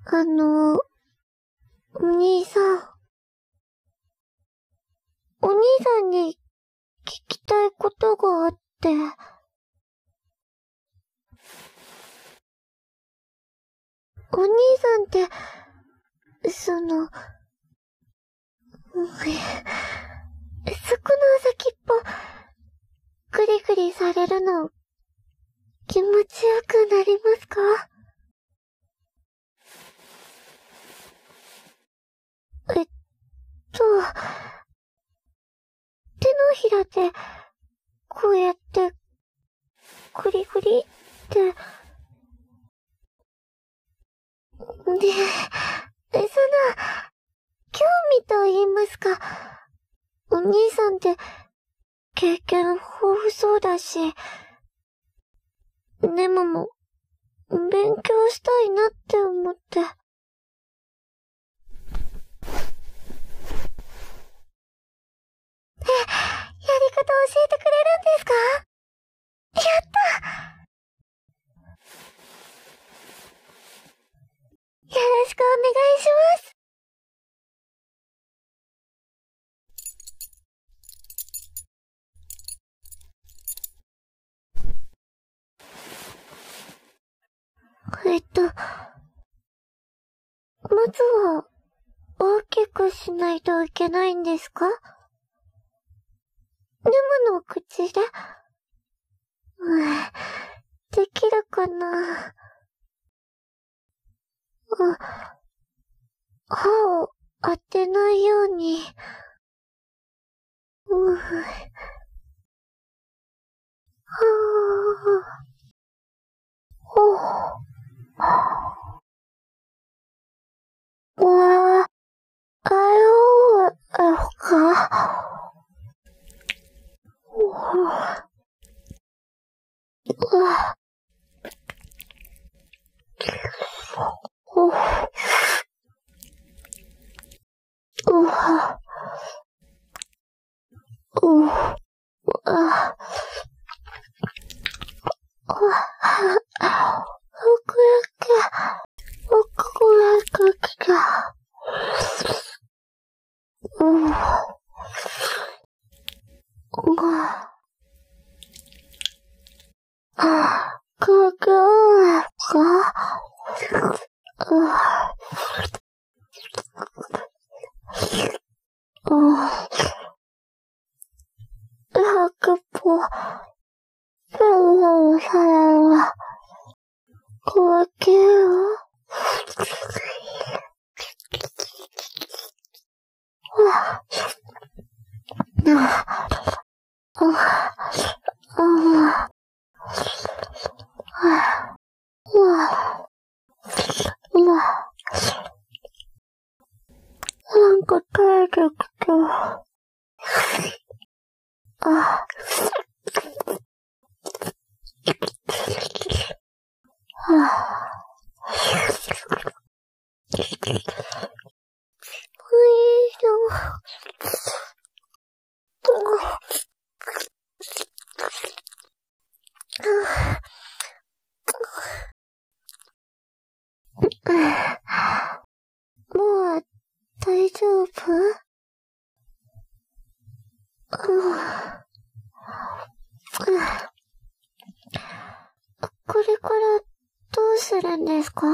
お兄さん。お兄さんに聞きたいことがあって。お兄さんって、その先っぽ、グリグリされるの、気持ちよくなりますか？手のひらで、こうやって、グリグリって、で、興味と言いますか、お兄さんって経験豊富そうだし、でも勉強したいなって思って。やり方教えてくれるんですか？やった！よろしくお願いします。まずは、大きくしないといけないんですか？ネムの口で？できるかな？歯を当てないように。なんか垂れてきた。もう大丈夫？これからどうするんですか？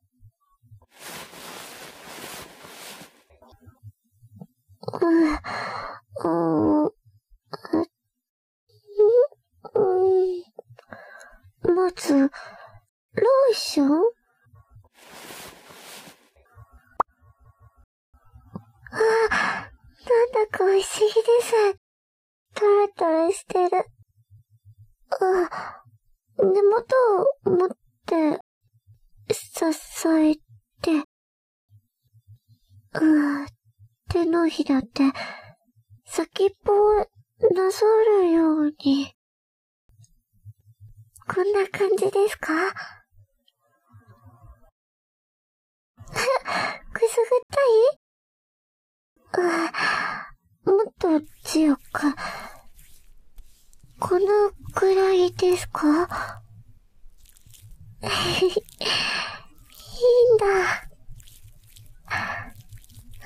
まず、ローション？なんだか不思議です。トロトロしてる。根元を持って、支えて、手のひらで、先っぽをなぞるように。こんな感じですか？くすぐったい？もっと強く。このくらいですか？いいんだ。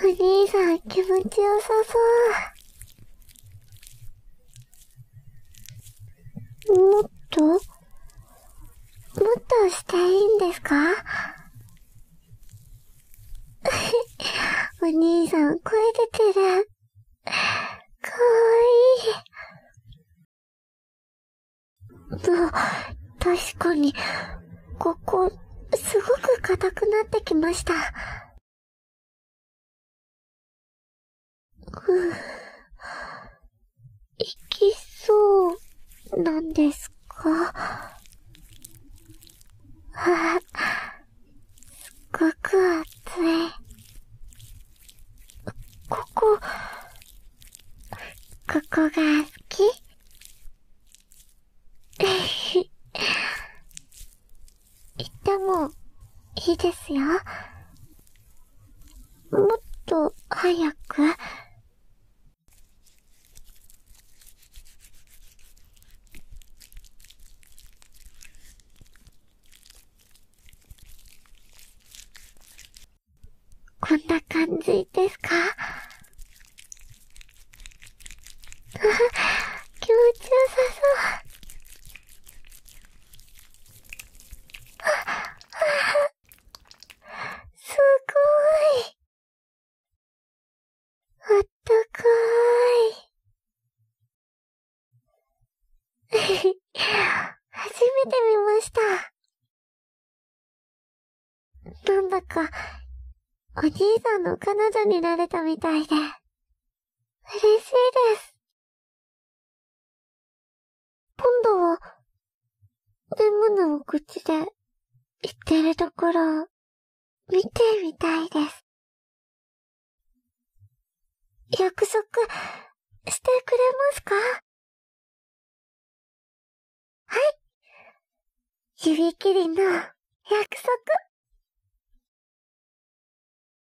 兄さん気持ちよさそう。もっとしていいんですか？お兄さん声出てる。かわいい。確かに、ここ、すごく硬くなってきました。いきそうなんですか？すっごく熱い。ここが好き？言ってもいいですよ。もっと早く。こんな感じですか？気持ちよさそう。すごい。あったかーい。初めて見ました。なんだか、お兄さんの彼女になれたみたいで、嬉しいです。今度は、レモンのお口で言ってるところを見てみたいです。約束してくれますか？はい。指切りの約束。